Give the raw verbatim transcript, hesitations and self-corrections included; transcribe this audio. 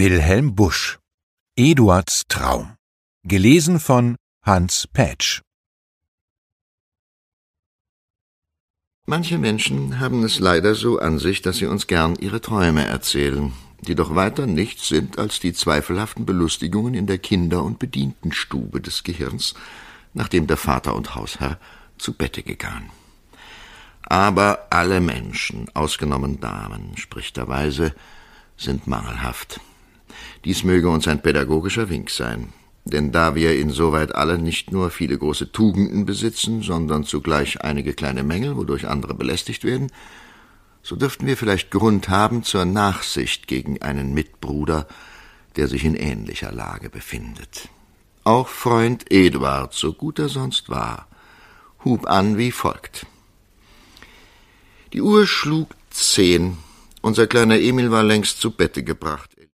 Wilhelm Busch. Eduards Traum. Gelesen von Hans Pätsch. Manche Menschen haben es leider so an sich, dass sie uns gern ihre Träume erzählen, die doch weiter nichts sind als die zweifelhaften Belustigungen in der Kinder- und Bedientenstube des Gehirns, nachdem der Vater und Hausherr zu Bette gegangen. Aber alle Menschen, ausgenommen Damen, spricht der Weise, sind mangelhaft. Dies möge uns ein pädagogischer Wink sein, denn da wir insoweit alle nicht nur viele große Tugenden besitzen, sondern zugleich einige kleine Mängel, wodurch andere belästigt werden, so dürften wir vielleicht Grund haben zur Nachsicht gegen einen Mitbruder, der sich in ähnlicher Lage befindet. Auch Freund Eduard, so gut er sonst war, hub an wie folgt. Die Uhr schlug zehn, unser kleiner Emil war längst zu Bette gebracht.